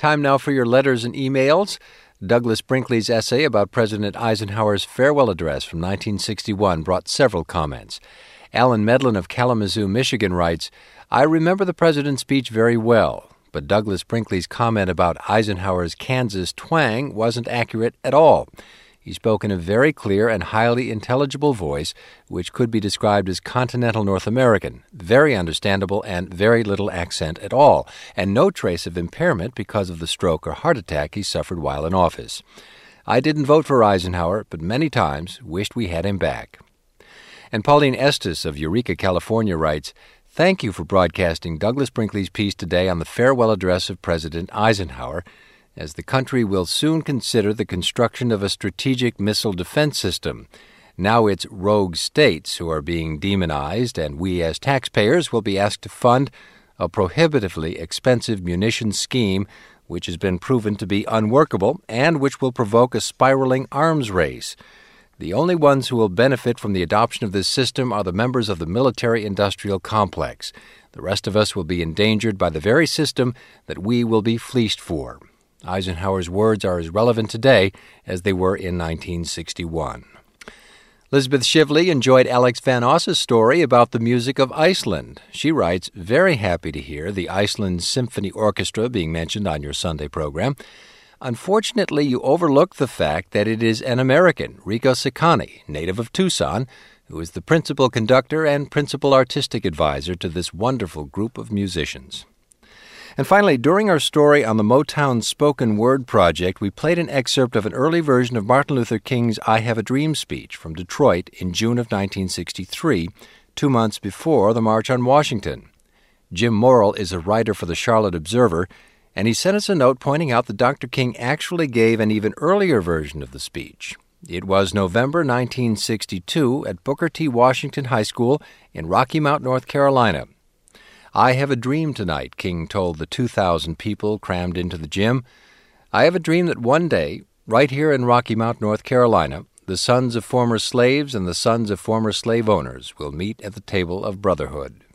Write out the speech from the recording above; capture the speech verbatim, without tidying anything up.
Time now for your letters and emails. Douglas Brinkley's essay about President Eisenhower's farewell address from nineteen sixty-one brought several comments. Alan Medlin of Kalamazoo, Michigan writes, I remember the president's speech very well, but Douglas Brinkley's comment about Eisenhower's Kansas twang wasn't accurate at all. He spoke in a very clear and highly intelligible voice, which could be described as continental North American, very understandable and very little accent at all, and no trace of impairment because of the stroke or heart attack he suffered while in office. I didn't vote for Eisenhower, but many times wished we had him back. And Pauline Estes of Eureka, California writes, Thank you for broadcasting Douglas Brinkley's piece today on the farewell address of President Eisenhower, as the country will soon consider the construction of a strategic missile defense system. Now it's rogue states who are being demonized, and we as taxpayers will be asked to fund a prohibitively expensive munitions scheme which has been proven to be unworkable and which will provoke a spiraling arms race. The only ones who will benefit from the adoption of this system are the members of the military-industrial complex. The rest of us will be endangered by the very system that we will be fleeced for. Eisenhower's words are as relevant today as they were in nineteen sixty-one. Elizabeth Shively enjoyed Alex Van Oss's story about the music of Iceland. She writes, very happy to hear the Iceland Symphony Orchestra being mentioned on your Sunday program. Unfortunately, you overlooked the fact that it is an American, Rico Saccani, native of Tucson, who is the principal conductor and principal artistic advisor to this wonderful group of musicians. And finally, during our story on the Motown Spoken Word Project, we played an excerpt of an early version of Martin Luther King's I Have a Dream speech from Detroit in June of nineteen sixty-three, two months before the March on Washington. Jim Morrill is a writer for the Charlotte Observer, and he sent us a note pointing out that Doctor King actually gave an even earlier version of the speech. It was November nineteen sixty-two at Booker T. Washington High School in Rocky Mount, North Carolina. I have a dream tonight, King told the two thousand people crammed into the gym. I have a dream that one day, right here in Rocky Mount, North Carolina, the sons of former slaves and the sons of former slave owners will meet at the table of brotherhood.